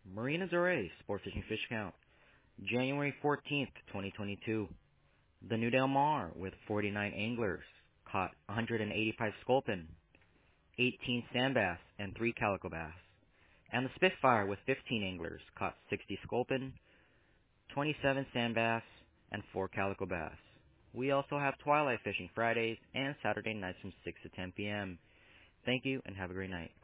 Marina Zore Sport Fishing Fish Count, January 14th, 2022. The New Del Mar with 49 anglers caught 185 sculpin, 18 sand bass, and 3 calico bass. And the Spitfire with 15 anglers caught 60 sculpin, 27 sand bass, and 4 calico bass. We also have twilight fishing Fridays and Saturday nights from 6 to 10 p.m. Thank you and have a great night.